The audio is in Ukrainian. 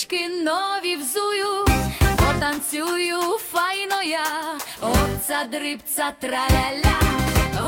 чобіточки нові взую, потанцюю файно я, опца, дрибца, траля-ля.